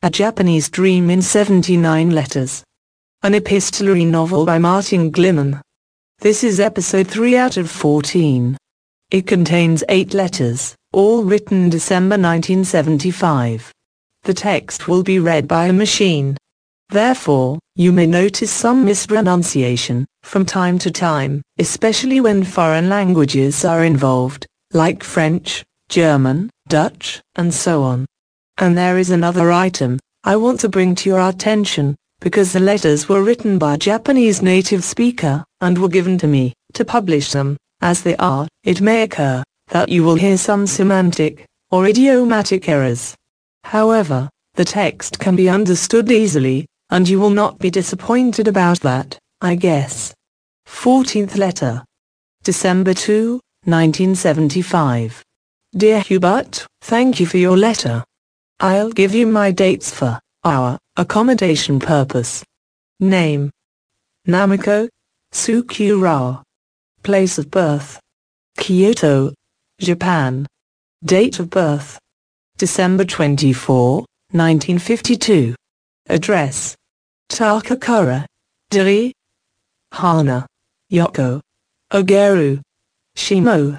A Japanese Dream in 79 Letters. An epistolary novel by Martin Glimmen. This is episode 3 out of 14. It contains 8 letters, all written December 1975. The text will be read by a machine. Therefore, you may notice some mispronunciation from time to time, especially when foreign languages are involved, like French, German, Dutch, and so on. And there is another item I want to bring to your attention, because the letters were written by a Japanese native speaker, and were given to me to publish them. As they are, it may occur that you will hear some semantic or idiomatic errors. However, the text can be understood easily, and you will not be disappointed about that, I guess. 14th letter. December 2, 1975. Dear Hubert, thank you for your letter. I'll give you my dates for our accommodation purpose. Name: Namiko Tsukurawa. Place of birth: Kyoto, Japan. Date of birth: December 24, 1952. Address: Takakura, Dori, Hana, Yoko, Ogeru, Shimo,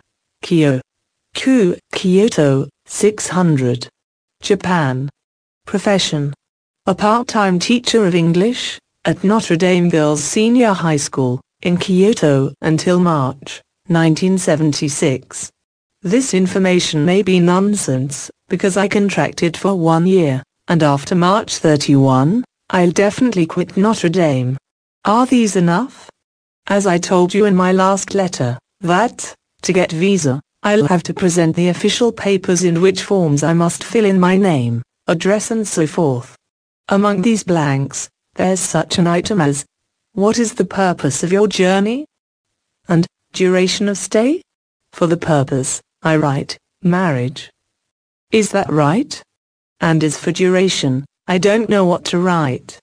Kyoto, 600. Japan. Profession: a part-time teacher of English at Notre Dame Girls Senior High School in Kyoto until March 1976. This information may be nonsense, because I contracted for 1 year, and after March 31, I'll definitely quit Notre Dame. Are these enough? As I told you in my last letter, that, to get visa, I'll have to present the official papers in which forms I must fill in my name, address and so forth. Among these blanks, there's such an item as, what is the purpose of your journey? And, duration of stay? For the purpose, I write, marriage. Is that right? And as for duration, I don't know what to write.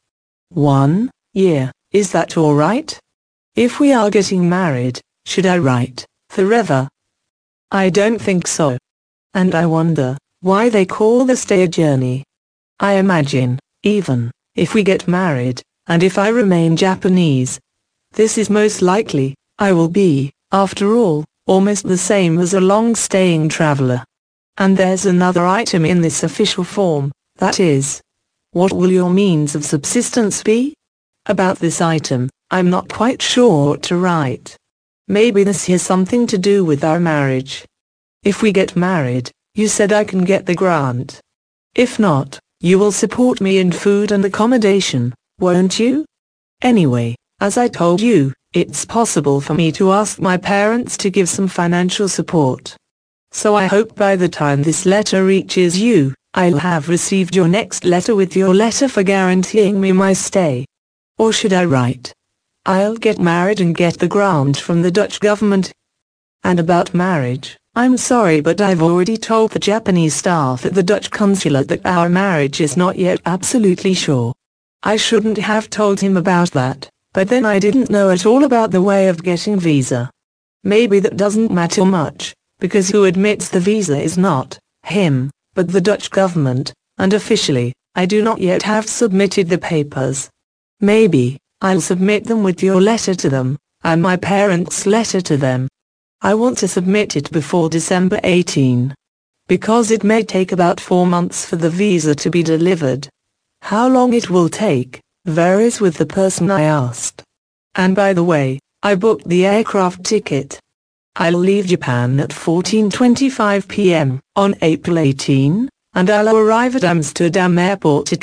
1 year, is that all right? If we are getting married, should I write, forever? I don't think so. And I wonder why they call the stay a journey. I imagine, even if we get married, and if I remain Japanese, this is most likely, I will be, after all, almost the same as a long-staying traveler. And there's another item in this official form, that is, what will your means of subsistence be? About this item, I'm not quite sure what to write. Maybe this has something to do with our marriage. If we get married, you said I can get the grant. If not, you will support me in food and accommodation, won't you? Anyway, as I told you, it's possible for me to ask my parents to give some financial support. So I hope by the time this letter reaches you, I'll have received your next letter with your letter for guaranteeing me my stay. Or should I write, I'll get married and get the grant from the Dutch government? And about marriage, I'm sorry, but I've already told the Japanese staff at the Dutch consulate that our marriage is not yet absolutely sure. I shouldn't have told him about that, but then I didn't know at all about the way of getting visa. Maybe that doesn't matter much, because who admits the visa is not him, but the Dutch government, and officially, I do not yet have submitted the papers. Maybe I'll submit them with your letter to them, and my parents' letter to them. I want to submit it before December 18. Because it may take about 4 months for the visa to be delivered. How long it will take varies with the person I asked. And by the way, I booked the aircraft ticket. I'll leave Japan at 14:25 p.m. on April 18, and I'll arrive at Amsterdam Airport at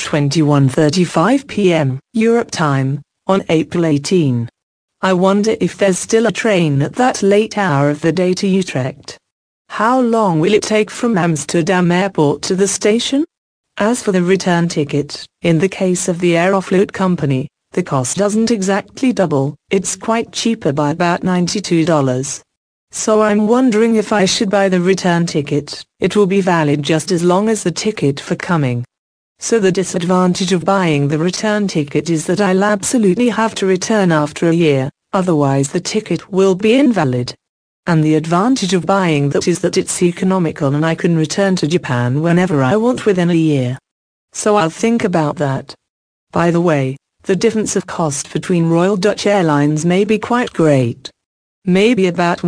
21:35 p.m. Europe time on April 18. I wonder if there's still a train at that late hour of the day to Utrecht. How long will it take from Amsterdam Airport to the station? As for the return ticket, in the case of the Aeroflot company, the cost doesn't exactly double, it's quite cheaper by about $92. So I'm wondering if I should buy the return ticket. It will be valid just as long as the ticket for coming. So the disadvantage of buying the return ticket is that I'll absolutely have to return after a year, otherwise the ticket will be invalid. And the advantage of buying that is that it's economical and I can return to Japan whenever I want within a year. So I'll think about that. By the way, the difference of cost between Royal Dutch Airlines may be quite great. Maybe about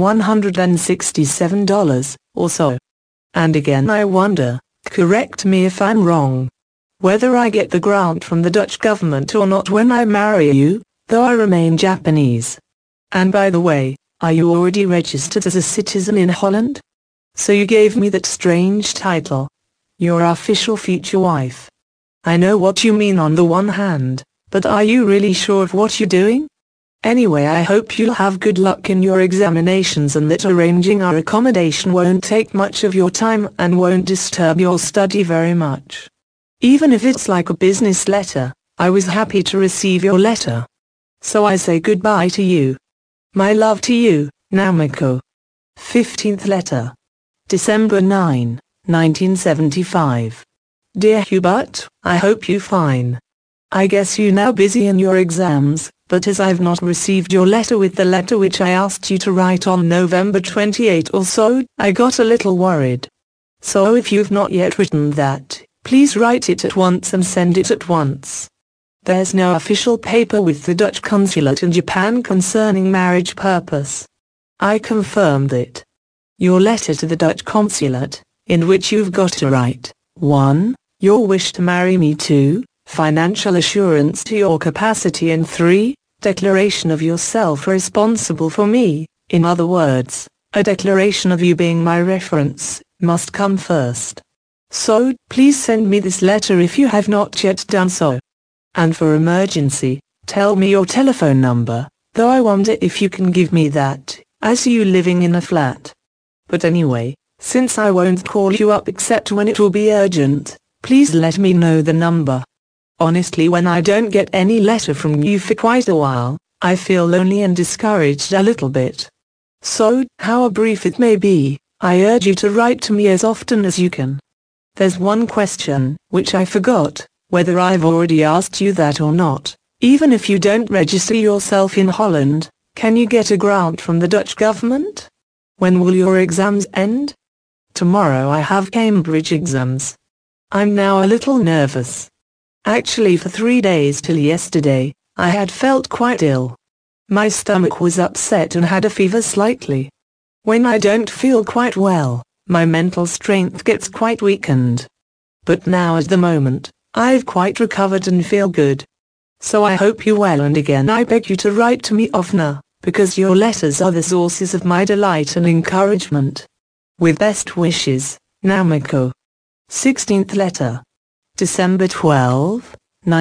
$167 or so. And again I wonder, correct me if I'm wrong, whether I get the grant from the Dutch government or not when I marry you, though I remain Japanese. And by the way, are you already registered as a citizen in Holland? So you gave me that strange title. Your official future wife. I know what you mean on the one hand, but are you really sure of what you're doing? Anyway, I hope you'll have good luck in your examinations and that arranging our accommodation won't take much of your time and won't disturb your study very much. Even if it's like a business letter, I was happy to receive your letter. So I say goodbye to you. My love to you, Namiko. 15th letter. December 9, 1975. Dear Hubert, I hope you're fine. I guess you're now busy in your exams, but as I've not received your letter with the letter which I asked you to write on November 28 or so, I got a little worried. So if you've not yet written that, please write it at once and send it at once. There's no official paper with the Dutch consulate in Japan concerning marriage purpose. I confirmed it. Your letter to the Dutch consulate, in which you've got to write, 1. Your wish to marry me, 2. Financial assurance to your capacity, and 3. Declaration of yourself responsible for me, in other words, a declaration of you being my reference, must come first. So, please send me this letter if you have not yet done so. And for emergency, tell me your telephone number, though I wonder if you can give me that, as you living in a flat. But anyway, since I won't call you up except when it will be urgent, please let me know the number. Honestly, when I don't get any letter from you for quite a while, I feel lonely and discouraged a little bit. So, however brief it may be, I urge you to write to me as often as you can. There's one question, which I forgot, whether I've already asked you that or not. Even if you don't register yourself in Holland, can you get a grant from the Dutch government? When will your exams end? Tomorrow I have Cambridge exams. I'm now a little nervous. Actually, for 3 days till yesterday, I had felt quite ill. My stomach was upset and had a fever slightly. When I don't feel quite well, my mental strength gets quite weakened. But now at the moment, I've quite recovered and feel good. So I hope you're well, and again I beg you to write to me oftener, because your letters are the sources of my delight and encouragement. With best wishes, Namiko. 16th letter. December 12,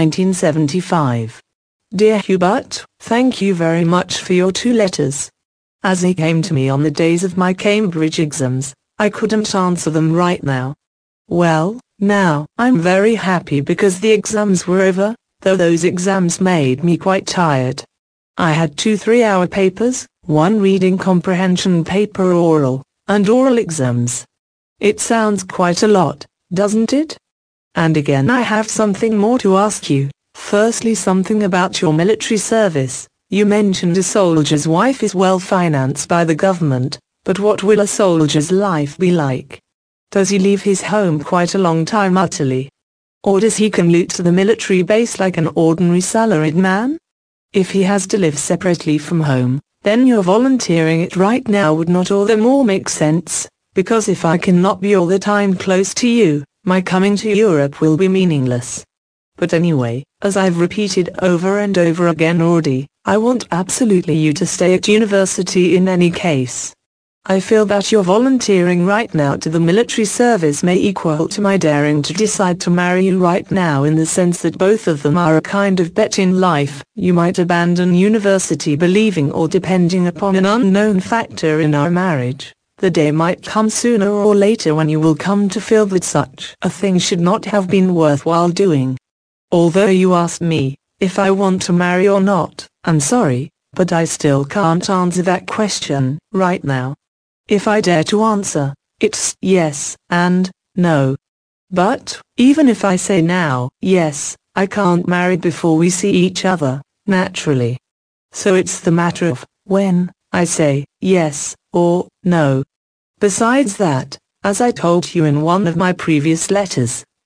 1975. Dear Hubert, thank you very much for your 2 letters. As they came to me on the days of my Cambridge exams, I couldn't answer them right now. Well, now, I'm very happy because the exams were over, though those exams made me quite tired. I had 2 3-hour papers, 1 reading comprehension paper oral, and oral exams. It sounds quite a lot, doesn't it? And again I have something more to ask you. Firstly, something about your military service. You mentioned a soldier's wife is well financed by the government, but what will a soldier's life be like? Does he leave his home quite a long time utterly? Or does he commute to the military base like an ordinary salaried man? If he has to live separately from home, then your volunteering it right now would not all the more make sense, because if I cannot be all the time close to you, my coming to Europe will be meaningless. But anyway, as I've repeated over and over again already, I want absolutely you to stay at university in any case. I feel that your volunteering right now to the military service may equal to my daring to decide to marry you right now, in the sense that both of them are a kind of bet in life. You might abandon university believing or depending upon an unknown factor in our marriage. The day might come sooner or later when you will come to feel that such a thing should not have been worthwhile doing. Although you asked me if I want to marry or not, I'm sorry, but I still can't answer that question right now. If I dare to answer, it's yes and no. But, even if I say now, yes, I can't marry before we see each other, naturally. So it's the matter of when I say yes or no. Besides that, as I told you in one of my previous letters,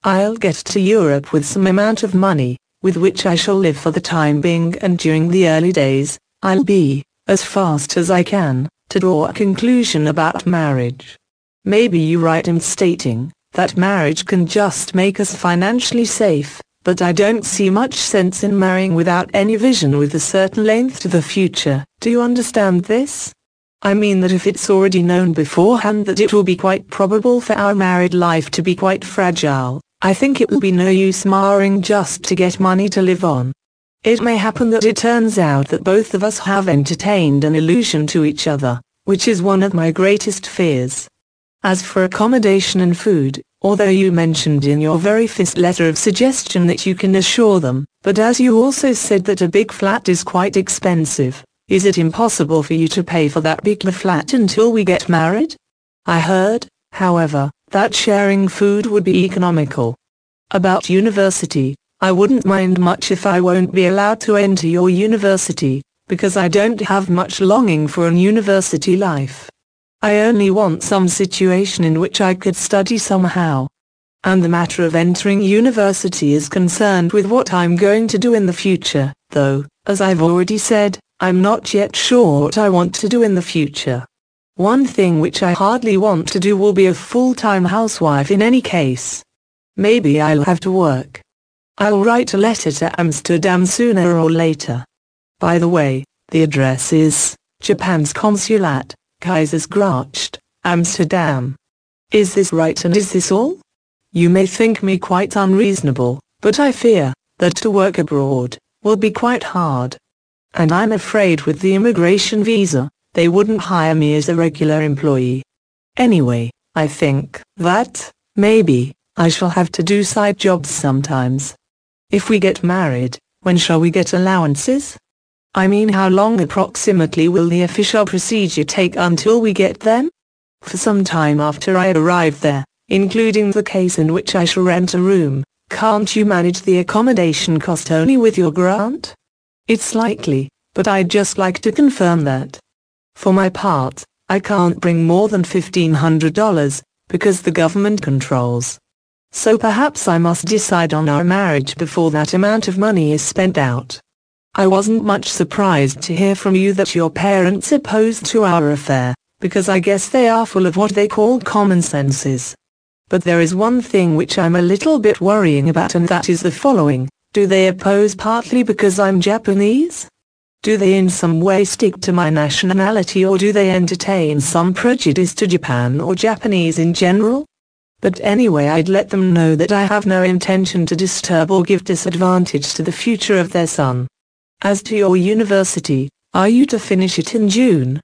I'll get to Europe with some amount of money, with which I shall live for the time being, and during the early days, I'll be, as fast as I can, to draw a conclusion about marriage. Maybe you're right in stating that marriage can just make us financially safe, but I don't see much sense in marrying without any vision with a certain length to the future. Do you understand this? I mean that if it's already known beforehand that it will be quite probable for our married life to be quite fragile, I think it will be no use marrying just to get money to live on. It may happen that it turns out that both of us have entertained an illusion to each other, which is one of my greatest fears. As for accommodation and food, although you mentioned in your very first letter of suggestion that you can assure them, but as you also said that a big flat is quite expensive, is it impossible for you to pay for that big flat until we get married? I heard, however, that sharing food would be economical. About university, I wouldn't mind much if I won't be allowed to enter your university, because I don't have much longing for an university life. I only want some situation in which I could study somehow. And the matter of entering university is concerned with what I'm going to do in the future, though, as I've already said, I'm not yet sure what I want to do in the future. One thing which I hardly want to do will be a full-time housewife in any case. Maybe I'll have to work. I'll write a letter to Amsterdam sooner or later. By the way, the address is Japan's Consulate, Keizersgracht, Amsterdam. Is this right, and is this all? You may think me quite unreasonable, but I fear that to work abroad will be quite hard. And I'm afraid with the immigration visa, they wouldn't hire me as a regular employee. Anyway, I think that, maybe, I shall have to do side jobs sometimes. If we get married, when shall we get allowances? I mean, how long approximately will the official procedure take until we get them? For some time after I arrive there, including the case in which I shall rent a room. Can't you manage the accommodation cost only with your grant? It's likely, but I'd just like to confirm that. For my part, I can't bring more than $1,500, because the government controls. So perhaps I must decide on our marriage before that amount of money is spent out. I wasn't much surprised to hear from you that your parents are opposed to our affair, because I guess they are full of what they call common senses. But there is one thing which I'm a little bit worrying about, and that is the following. Do they oppose partly because I'm Japanese? Do they in some way stick to my nationality, or do they entertain some prejudice to Japan or Japanese in general? But anyway, I'd let them know that I have no intention to disturb or give disadvantage to the future of their son. As to your university, are you to finish it in June,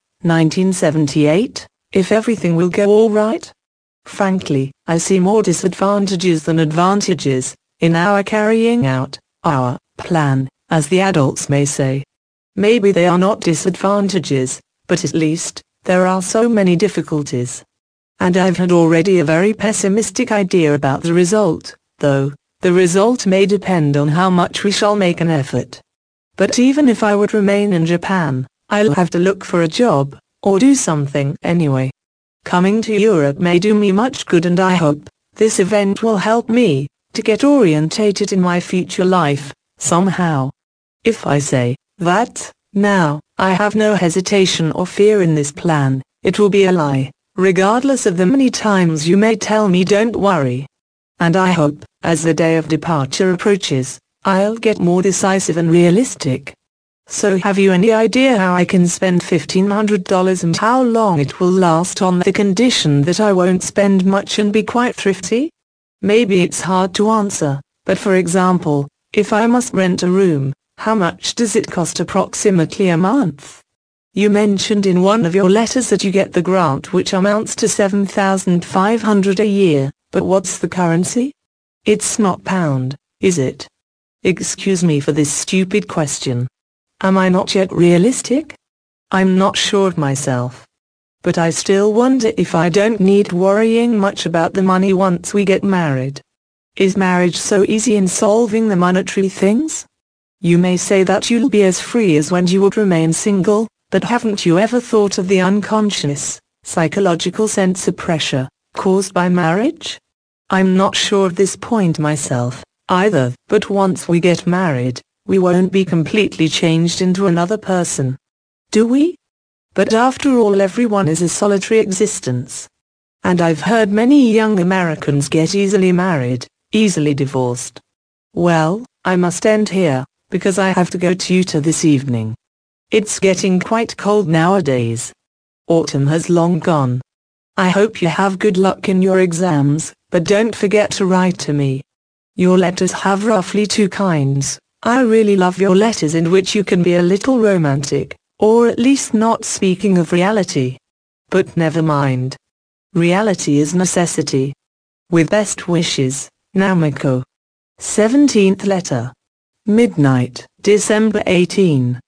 1978, if everything will go all right? Frankly, I see more disadvantages than advantages in our carrying out our plan, as the adults may say. Maybe they are not disadvantages, but at least, there are so many difficulties. And I've had already a very pessimistic idea about the result, though the result may depend on how much we shall make an effort. But even if I would remain in Japan, I'll have to look for a job, or do something anyway. Coming to Europe may do me much good, and I hope this event will help me to get orientated in my future life, somehow. If I say that now, I have no hesitation or fear in this plan, it will be a lie, regardless of the many times you may tell me don't worry. And I hope, as the day of departure approaches, I'll get more decisive and realistic. So have you any idea how I can spend $1,500 and how long it will last, on the condition that I won't spend much and be quite thrifty? Maybe it's hard to answer, but for example, if I must rent a room, how much does it cost approximately a month? You mentioned in one of your letters that you get the grant, which amounts to $7,500 a year, but what's the currency? It's not pound, is it? Excuse me for this stupid question. Am I not yet realistic? I'm not sure of myself. But I still wonder if I don't need worrying much about the money once we get married. Is marriage so easy in solving the monetary things? You may say that you'll be as free as when you would remain single, but haven't you ever thought of the unconscious, psychological sense of pressure caused by marriage? I'm not sure of this point myself, either, but once we get married, we won't be completely changed into another person. Do we? But after all, everyone is a solitary existence. And I've heard many young Americans get easily married, easily divorced. Well, I must end here, because I have to go to Utah this evening. It's getting quite cold nowadays. Autumn has long gone. I hope you have good luck in your exams, but don't forget to write to me. Your letters have roughly two kinds. I really love your letters in which you can be a little romantic, or at least not speaking of reality. But never mind. Reality is necessity. With best wishes, Namiko. 17th letter. Midnight, December 18,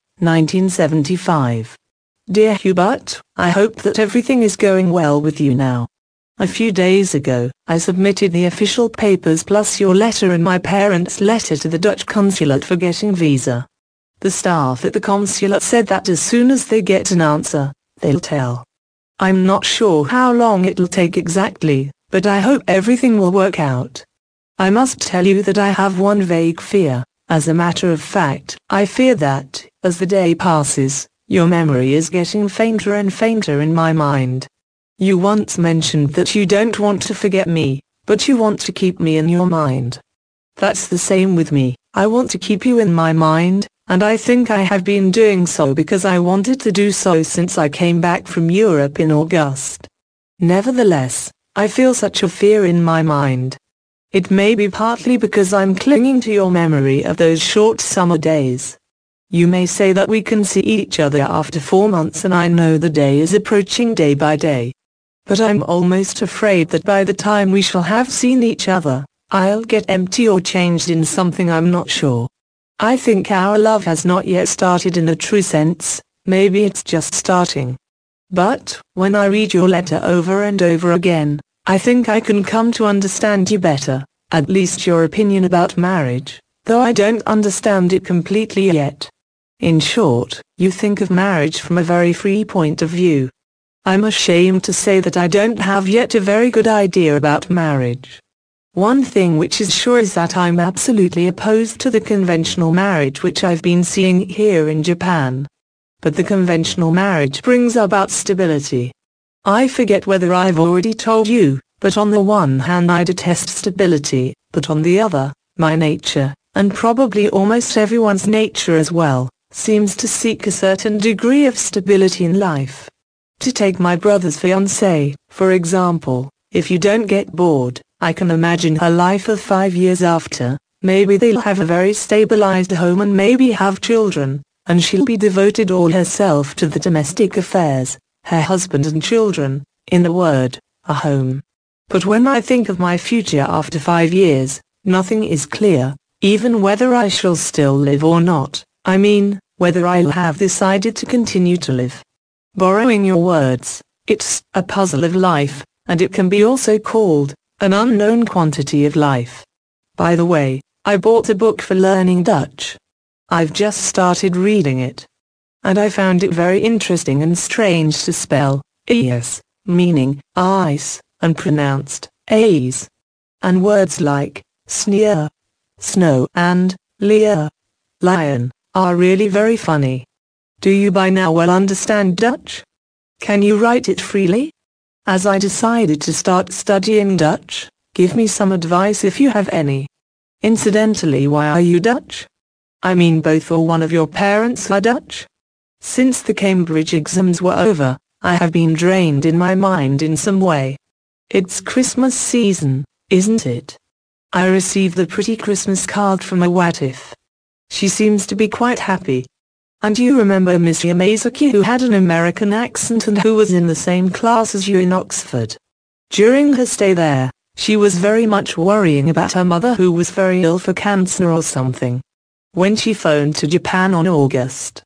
1975. Dear Hubert, I hope that everything is going well with you now. A few days ago, I submitted the official papers plus your letter and my parents' letter to the Dutch consulate for getting visa. The staff at the consulate said that as soon as they get an answer, they'll tell. I'm not sure how long it'll take exactly, but I hope everything will work out. I must tell you that I have one vague fear. As a matter of fact, I fear that, as the day passes, your memory is getting fainter and fainter in my mind. You once mentioned that you don't want to forget me, but you want to keep me in your mind. That's the same with me. I want to keep you in my mind, and I think I have been doing so because I wanted to do so since I came back from Europe in August. Nevertheless, I feel such a fear in my mind. It may be partly because I'm clinging to your memory of those short summer days. You may say that we can see each other after 4 months, and I know the day is approaching day by day. But I'm almost afraid that by the time we shall have seen each other, I'll get empty or changed in something I'm not sure. I think our love has not yet started in a true sense, maybe it's just starting. But, when I read your letter over and over again, I think I can come to understand you better, at least your opinion about marriage, though I don't understand it completely yet. In short, you think of marriage from a very free point of view. I'm ashamed to say that I don't have yet a very good idea about marriage. One thing which is sure is that I'm absolutely opposed to the conventional marriage which I've been seeing here in Japan. But the conventional marriage brings about stability. I forget whether I've already told you, but on the one hand I detest stability, but on the other, my nature, and probably almost everyone's nature as well, seems to seek a certain degree of stability in life. To take my brother's fiancée, for example, if you don't get bored, I can imagine her life of 5 years after. Maybe they'll have a very stabilized home and maybe have children, and she'll be devoted all herself to the domestic affairs, her husband and children, in a word, a home. But when I think of my future after 5 years, nothing is clear, even whether I shall still live or not. I mean, whether I'll have decided to continue to live. Borrowing your words, it's a puzzle of life, and it can be also called an unknown quantity of life. By the way, I bought a book for learning Dutch. I've just started reading it. And I found it very interesting and strange to spell, "ice," meaning ice, and pronounced a's. And words like sneer, snow, and leer, lion, are really very funny. Do you by now well understand Dutch? Can you write it freely? As I decided to start studying Dutch, give me some advice if you have any. Incidentally, why are you Dutch? I mean, both or one of your parents are Dutch? Since the Cambridge exams were over, I have been drained in my mind in some way. It's Christmas season, isn't it? I received the pretty Christmas card from a what if. She seems to be quite happy. And you remember Miss Yamazaki, who had an American accent and who was in the same class as you in Oxford? During her stay there, she was very much worrying about her mother, who was very ill for cancer or something. When she phoned to Japan on August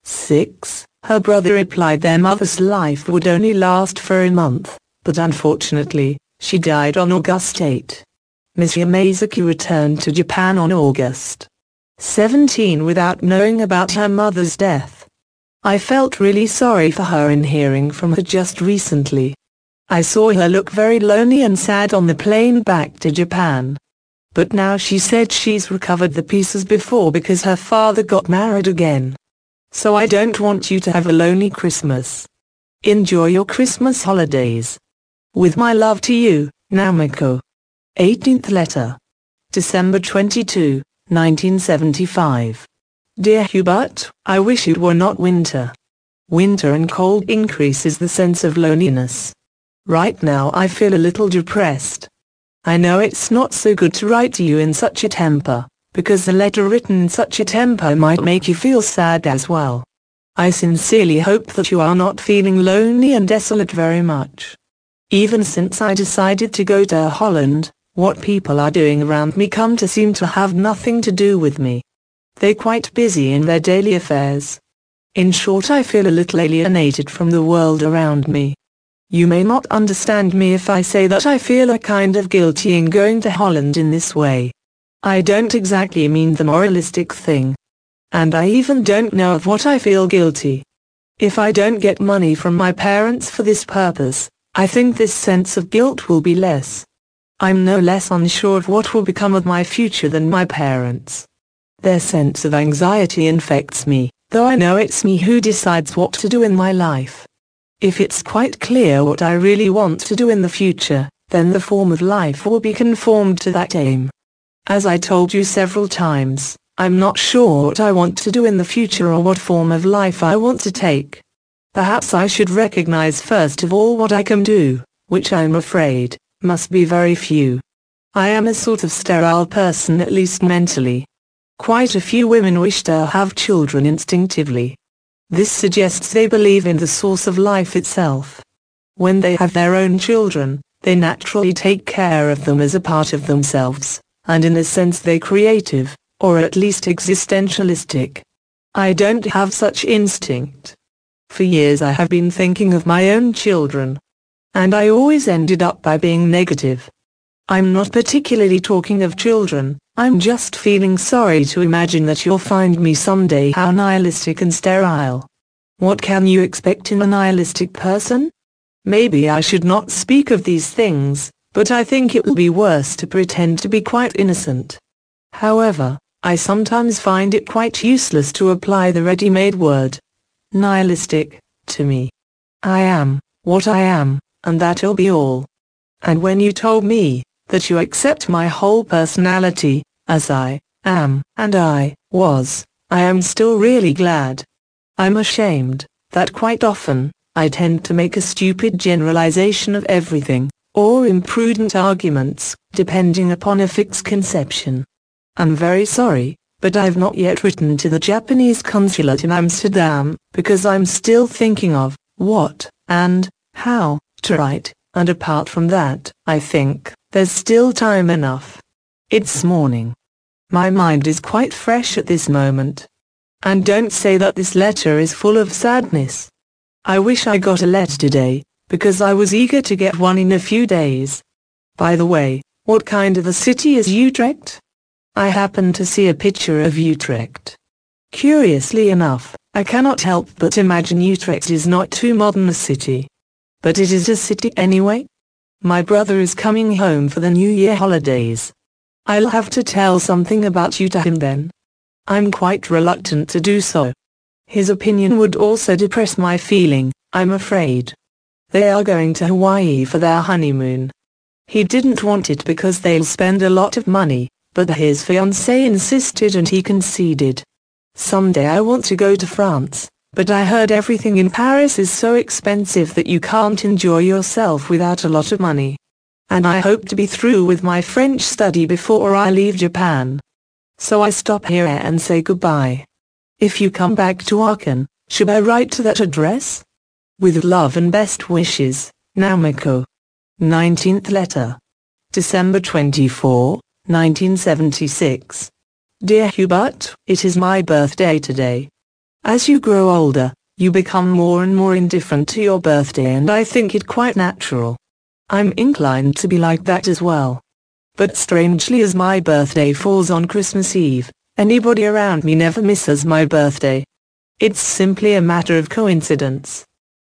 6, her brother replied their mother's life would only last for a month, but unfortunately, she died on August 8. Miss Yamazaki returned to Japan on August 17 without knowing about her mother's death. I felt really sorry for her in hearing from her just recently. I saw her look very lonely and sad on the plane back to Japan. But now she said she's recovered the pieces before because her father got married again. So I don't want you to have a lonely Christmas. Enjoy your Christmas holidays. With my love to you, Namiko. 18th letter. December 22, 1975. Dear Hubert, I wish it were not winter. Winter and cold increases the sense of loneliness. Right now I feel a little depressed. I know it's not so good to write to you in such a temper, because a letter written in such a temper might make you feel sad as well. I sincerely hope that you are not feeling lonely and desolate very much. Even since I decided to go to Holland, what people are doing around me come to seem to have nothing to do with me. They're quite busy in their daily affairs. In short, I feel a little alienated from the world around me. You may not understand me if I say that I feel a kind of guilty in going to Holland in this way. I don't exactly mean the moralistic thing. And I even don't know of what I feel guilty. If I don't get money from my parents for this purpose, I think this sense of guilt will be less. I'm no less unsure of what will become of my future than my parents. Their sense of anxiety infects me, though I know it's me who decides what to do in my life. If it's quite clear what I really want to do in the future, then the form of life will be conformed to that aim. As I told you several times, I'm not sure what I want to do in the future or what form of life I want to take. Perhaps I should recognize first of all what I can do, which I'm afraid must be very few. I am a sort of sterile person, at least mentally. Quite a few women wish to have children instinctively. This suggests they believe in the source of life itself. When they have their own children, they naturally take care of them as a part of themselves, and in a sense they're creative, or at least existentialistic. I don't have such instinct. For years I have been thinking of my own children. And I always ended up by being negative. I'm not particularly talking of children, I'm just feeling sorry to imagine that you'll find me someday how nihilistic and sterile. What can you expect in a nihilistic person? Maybe I should not speak of these things, but I think it will be worse to pretend to be quite innocent. However, I sometimes find it quite useless to apply the ready-made word, nihilistic, to me. I am what I am, and that'll be all. And when you told me that you accept my whole personality, as I am and I was, I am still really glad. I'm ashamed that quite often, I tend to make a stupid generalization of everything, or imprudent arguments, depending upon a fixed conception. I'm very sorry, but I've not yet written to the Japanese consulate in Amsterdam, because I'm still thinking of what and how to write, and apart from that, I think there's still time enough. It's morning. My mind is quite fresh at this moment. And don't say that this letter is full of sadness. I wish I got a letter today, because I was eager to get one in a few days. By the way, what kind of a city is Utrecht? I happened to see a picture of Utrecht. Curiously enough, I cannot help but imagine Utrecht is not too modern a city. But it is a city anyway. My brother is coming home for the New Year holidays. I'll have to tell something about you to him then. I'm quite reluctant to do so. His opinion would also depress my feeling, I'm afraid. They are going to Hawaii for their honeymoon. He didn't want it because they'll spend a lot of money, but his fiancée insisted and he conceded. Someday I want to go to France, but I heard everything in Paris is so expensive that you can't enjoy yourself without a lot of money. And I hope to be through with my French study before I leave Japan. So I stop here and say goodbye. If you come back to Aachen, should I write to that address? With love and best wishes, Namiko. 19th letter. December 24, 1976. Dear Hubert, it is my birthday today. As you grow older, you become more and more indifferent to your birthday, and I think it quite natural. I'm inclined to be like that as well. But strangely, as my birthday falls on Christmas Eve, anybody around me never misses my birthday. It's simply a matter of coincidence.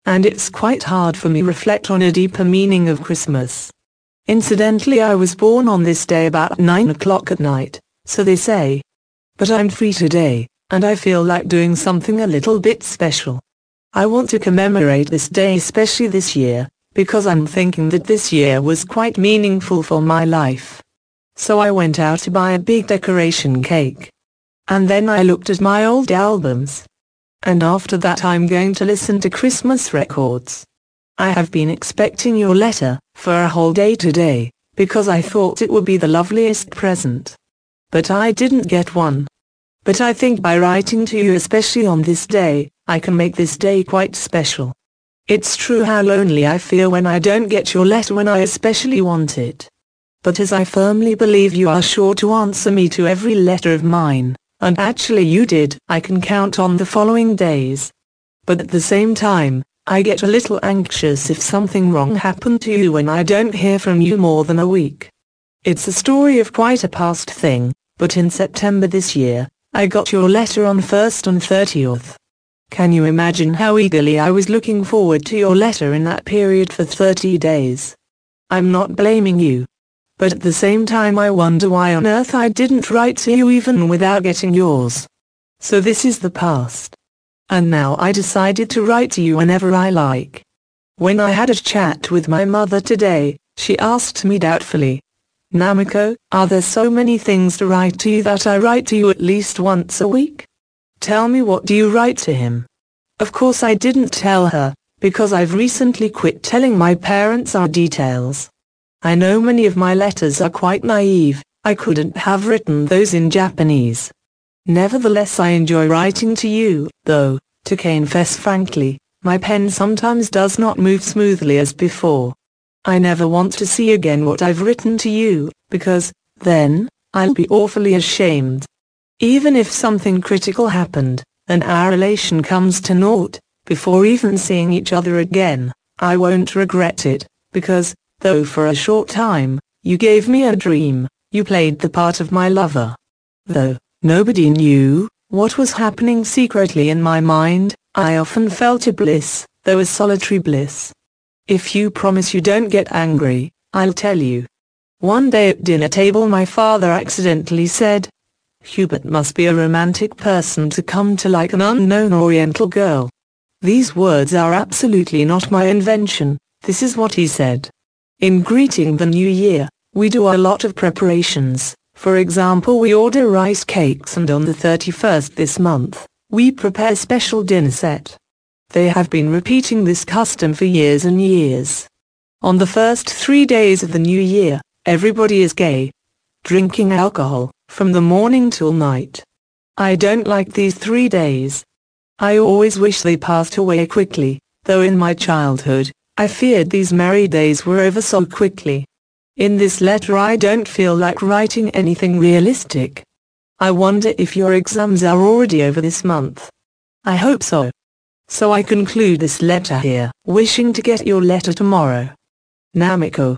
And it's quite hard for me to reflect on a deeper meaning of Christmas. Incidentally, I was born on this day about 9 o'clock at night, so they say. But I'm free today, and I feel like doing something a little bit special. I want to commemorate this day especially this year, because I'm thinking that this year was quite meaningful for my life. So I went out to buy a big decoration cake. And then I looked at my old albums. And after that I'm going to listen to Christmas records. I have been expecting your letter for a whole day today, because I thought it would be the loveliest present. But I didn't get one. But I think by writing to you especially on this day, I can make this day quite special. It's true how lonely I feel when I don't get your letter when I especially want it. But as I firmly believe you are sure to answer me to every letter of mine, and actually you did, I can count on the following days. But at the same time, I get a little anxious if something wrong happened to you when I don't hear from you more than a week. It's a story of quite a past thing, but in September this year, I got your letter on 1st and 30th. Can you imagine how eagerly I was looking forward to your letter in that period for 30 days? I'm not blaming you. But at the same time I wonder why on earth I didn't write to you even without getting yours. So this is the past. And now I decided to write to you whenever I like. When I had a chat with my mother today, she asked me doubtfully, "Namiko, are there so many things to write to you that I write to you at least once a week? Tell me, what do you write to him?" Of course I didn't tell her, because I've recently quit telling my parents our details. I know many of my letters are quite naive, I couldn't have written those in Japanese. Nevertheless I enjoy writing to you, though, to confess frankly, my pen sometimes does not move smoothly as before. I never want to see again what I've written to you, because, then, I'll be awfully ashamed. Even if something critical happened, and our relation comes to naught, before even seeing each other again, I won't regret it, because, though for a short time, you gave me a dream, you played the part of my lover. Though nobody knew what was happening secretly in my mind, I often felt a bliss, though a solitary bliss. If you promise you don't get angry, I'll tell you. One day at dinner table my father accidentally said, "Hubert must be a romantic person to come to like an unknown Oriental girl." These words are absolutely not my invention, this is what he said. In greeting the new year, we do a lot of preparations. For example, we order rice cakes and on the 31st this month, we prepare a special dinner set. They have been repeating this custom for years and years. On the first 3 days of the new year, everybody is gay, drinking alcohol, from the morning till night. I don't like these 3 days. I always wish they passed away quickly, though in my childhood, I feared these merry days were over so quickly. In this letter I don't feel like writing anything realistic. I wonder if your exams are already over this month. I hope so. So I conclude this letter here, wishing to get your letter tomorrow. Namiko.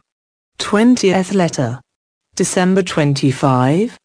20th letter. December 25,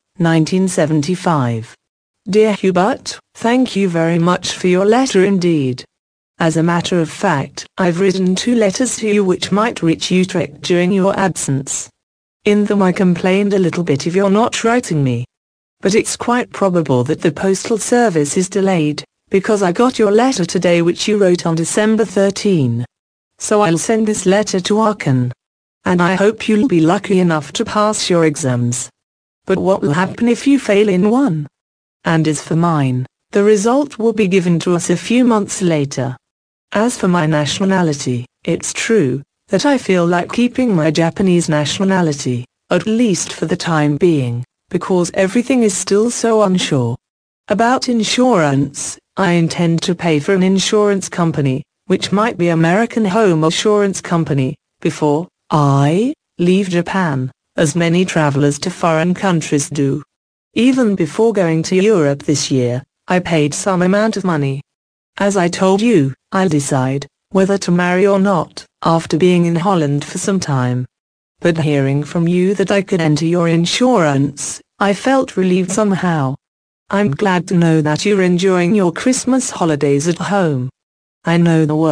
1975. Dear Hubert, thank you very much for your letter indeed. As a matter of fact, I've written 2 letters to you which might reach Utrecht during your absence. In them I complained a little bit if you're not writing me. But it's quite probable that the postal service is delayed, because I got your letter today which you wrote on December 13. So I'll send this letter to Aachen. And I hope you'll be lucky enough to pass your exams. But what will happen if you fail in one? And as for mine, the result will be given to us a few months later. As for my nationality, it's true that I feel like keeping my Japanese nationality, at least for the time being, because everything is still so unsure. About insurance, I intend to pay for an insurance company, which might be American Home Assurance Company, before I leave Japan, as many travelers to foreign countries do. Even before going to Europe this year, I paid some amount of money. As I told you, I'll decide whether to marry or not, after being in Holland for some time. But hearing from you that I could enter your insurance, I felt relieved somehow. I'm glad to know that you're enjoying your Christmas holidays at home. I know the word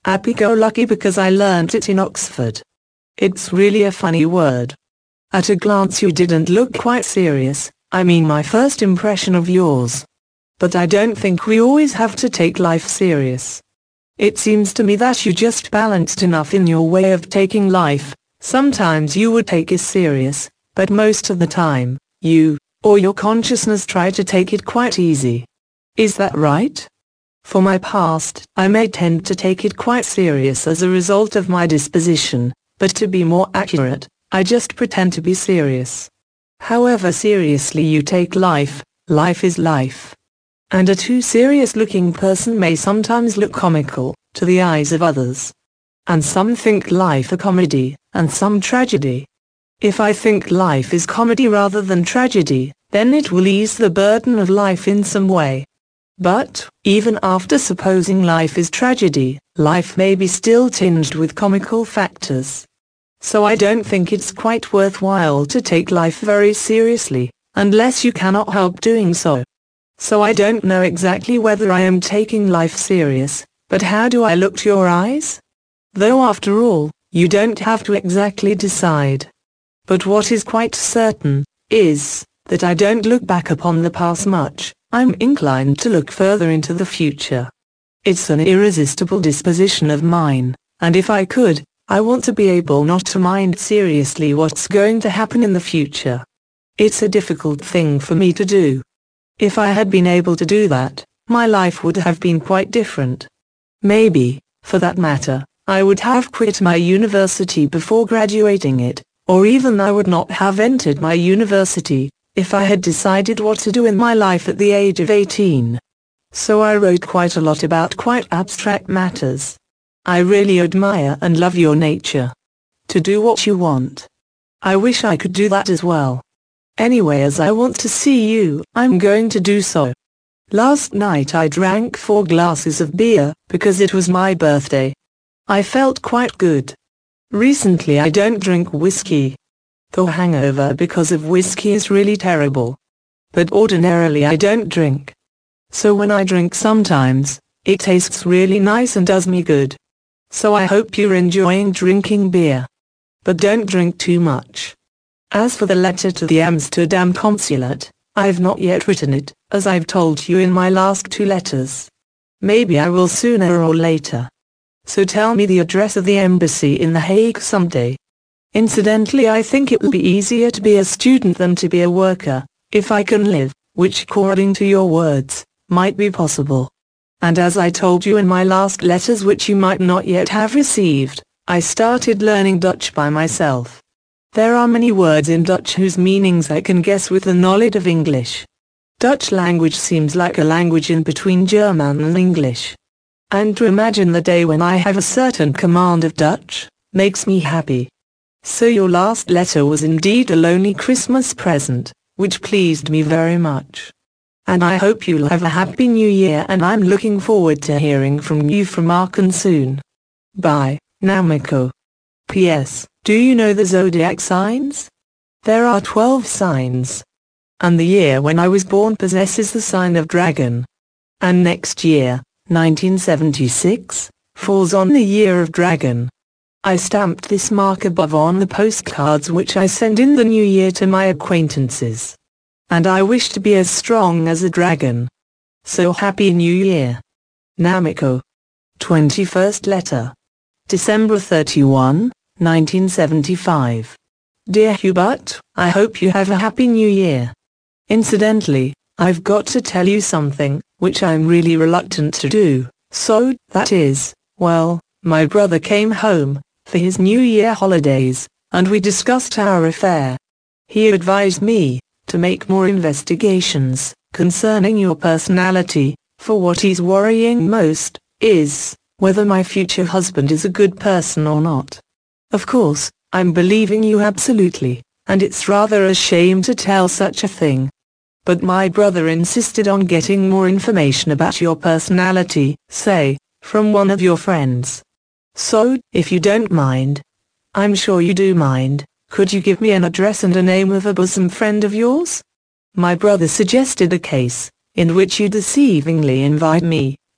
Happy-go-lucky because I learnt it in Oxford. It's really a funny word. At a glance you didn't look quite serious, I mean my first impression of yours. But I don't think we always have to take life serious. It seems to me that you just balanced enough in your way of taking life. Sometimes you would take it serious, but most of the time, you, or your consciousness try to take it quite easy. Is that right? For my past, I may tend to take it quite serious as a result of my disposition, but to be more accurate, I just pretend to be serious. However seriously you take life, life is life. And a too serious-looking person may sometimes look comical, to the eyes of others. And some think life a comedy, and some tragedy. If I think life is comedy rather than tragedy, then it will ease the burden of life in some way. But, even after supposing life is tragedy, life may be still tinged with comical factors. So I don't think it's quite worthwhile to take life very seriously, unless you cannot help doing so. So I don't know exactly whether I am taking life serious, but how do I look to your eyes? Though after all, you don't have to exactly decide. But what is quite certain, is, that I don't look back upon the past much, I'm inclined to look further into the future. It's an irresistible disposition of mine, and if I could, I want to be able not to mind seriously what's going to happen in the future. It's a difficult thing for me to do. If I had been able to do that, my life would have been quite different. Maybe, for that matter, I would have quit my university before graduating it, or even I would not have entered my university, if I had decided what to do in my life at the age of 18. So I wrote quite a lot about quite abstract matters. I really admire and love your nature. To do what you want. I wish I could do that as well. Anyway, as I want to see you, I'm going to do so. Last night I drank 4 glasses of beer, because it was my birthday. I felt quite good. Recently I don't drink whiskey. The hangover because of whiskey is really terrible. But ordinarily I don't drink. So when I drink sometimes, it tastes really nice and does me good. So I hope you're enjoying drinking beer. But don't drink too much. As for the letter to the Amsterdam consulate, I've not yet written it, as I've told you in my last 2 letters. Maybe I will sooner or later. So tell me the address of the embassy in The Hague someday. Incidentally, I think it will be easier to be a student than to be a worker, if I can live, which according to your words, might be possible. And as I told you in my last letters which you might not yet have received, I started learning Dutch by myself. There are many words in Dutch whose meanings I can guess with the knowledge of English. Dutch language seems like a language in between German and English. And to imagine the day when I have a certain command of Dutch, makes me happy. So your last letter was indeed a lonely Christmas present, which pleased me very much. And I hope you'll have a happy new year, and I'm looking forward to hearing from you from Aachen soon. Bye, Namiko. P.S. Do you know the zodiac signs? There are 12 signs. And the year when I was born possesses the sign of dragon. And next year, 1976, falls on the year of dragon. I stamped this mark above on the postcards which I send in the new year to my acquaintances. And I wish to be as strong as a dragon. So happy New Year. Namiko. 21st letter. December 31, 1975. Dear Hubert, I hope you have a happy New Year. Incidentally, I've got to tell you something, which I'm really reluctant to do, so, that is, well, my brother came home, for his New Year holidays, and we discussed our affair. He advised me to make more investigations concerning your personality, for what he's worrying most is whether my future husband is a good person or not. Of course, I'm believing you absolutely, and it's rather a shame to tell such a thing. But my brother insisted on getting more information about your personality, say, from one of your friends. So, if you don't mind, I'm sure you do mind, could you give me an address and a name of a bosom friend of yours? My brother suggested a case, in which you deceivingly invite me,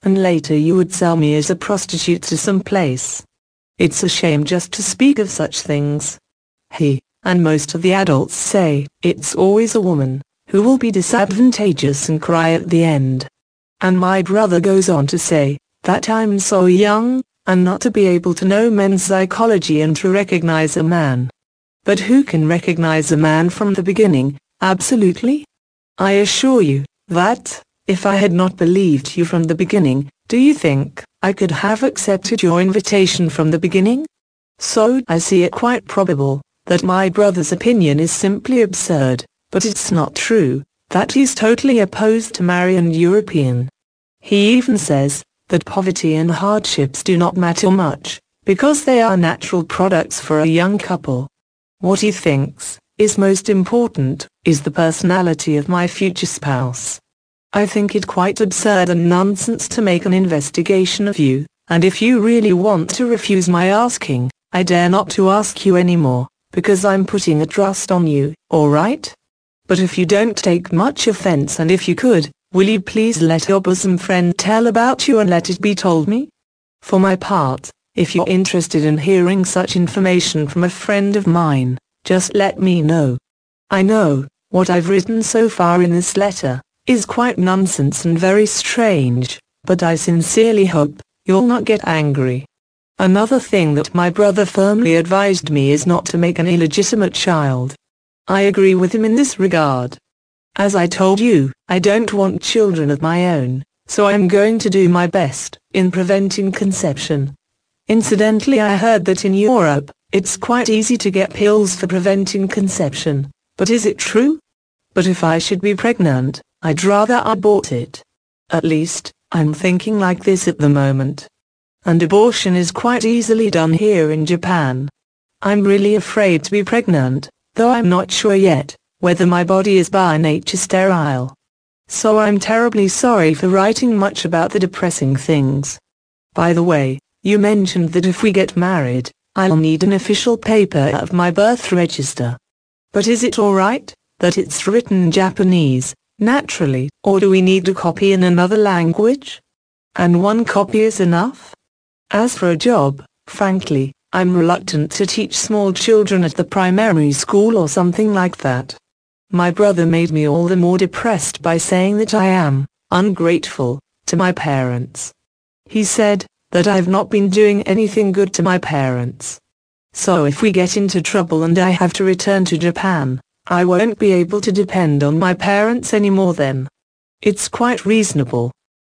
and later you would sell me as a prostitute to some place. It's a shame just to speak of such things. He, and most of the adults say, it's always a woman, who will be disadvantageous and cry at the end. And my brother goes on to say, that I'm so young, and not to be able to know men's psychology and to recognize a man. But who can recognize a man from the beginning, absolutely? I assure you, that, if I had not believed you from the beginning, do you think I could have accepted your invitation from the beginning? So I see it quite probable that my brother's opinion is simply absurd, but it's not true that he's totally opposed to marry an European. He even says that poverty and hardships do not matter much, because they are natural products for a young couple. What he thinks is most important is the personality of my future spouse. I think it quite absurd and nonsense to make an investigation of you, and if you really want to refuse my asking, I dare not to ask you anymore, because I'm putting a trust on you, alright? But if you don't take much offense, and if you could, will you please let your bosom friend tell about you and let it be told me? For my part, if you're interested in hearing such information from a friend of mine, just let me know. I know, what I've written so far in this letter is quite nonsense and very strange, but I sincerely hope you'll not get angry. Another thing that my brother firmly advised me is not to make an illegitimate child. I agree with him in this regard. As I told you, I don't want children of my own, so I'm going to do my best in preventing conception. Incidentally, I heard that in Europe, it's quite easy to get pills for preventing conception, but is it true? But if I should be pregnant, I'd rather abort it. At least, I'm thinking like this at the moment. And abortion is quite easily done here in Japan. I'm really afraid to be pregnant, though I'm not sure yet whether my body is by nature sterile. So I'm terribly sorry for writing much about the depressing things. By the way, you mentioned that if we get married, I'll need an official paper of my birth register. But is it alright that it's written in Japanese, naturally, or do we need a copy in another language? And one copy is enough? As for a job, frankly, I'm reluctant to teach small children at the primary school or something like that. My brother made me all the more depressed by saying that I am ungrateful to my parents. He said that I've not been doing anything good to my parents. So if we get into trouble and I have to return to Japan, I won't be able to depend on my parents anymore then. It's quite reasonable.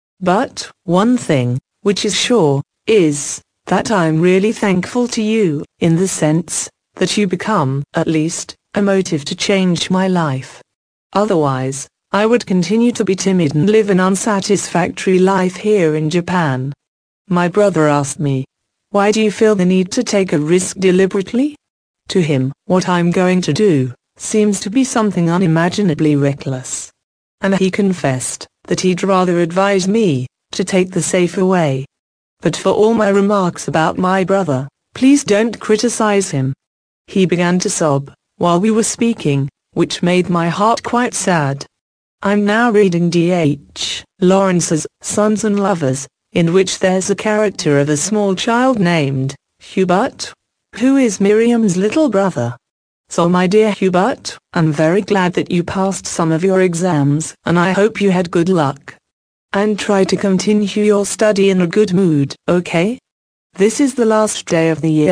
But one thing, which is sure, is that I'm really thankful to you, in the sense that you become, at least, a motive to change my life. Otherwise, I would continue to be timid and live an unsatisfactory life here in Japan. My brother asked me, why do you feel the need to take a risk deliberately? To him, what I'm going to do seems to be something unimaginably reckless. And he confessed that he'd rather advise me to take the safer way. But for all my remarks about my brother, please don't criticize him. He began to sob while we were speaking, which made my heart quite sad. I'm now reading D.H. Lawrence's Sons and Lovers, in which there's a character of a small child named Hubert, who is Miriam's little brother. So my dear Hubert, I'm very glad that you passed some of your exams, and I hope you had good luck. And try to continue your study in a good mood, okay? This is the last day of the year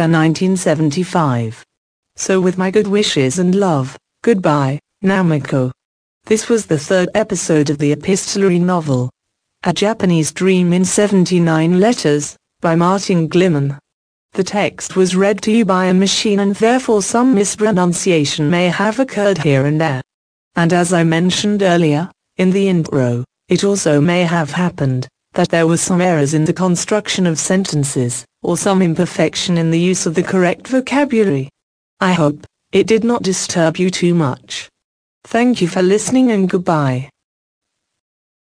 1975. So with my good wishes and love, goodbye, Namiko. This was the third episode of the epistolary novel, A Japanese Dream in 79 Letters, by Martin Gliman. The text was read to you by a machine and therefore some mispronunciation may have occurred here and there. And as I mentioned earlier, in the intro, it also may have happened that there were some errors in the construction of sentences, or some imperfection in the use of the correct vocabulary. I hope it did not disturb you too much. Thank you for listening and goodbye.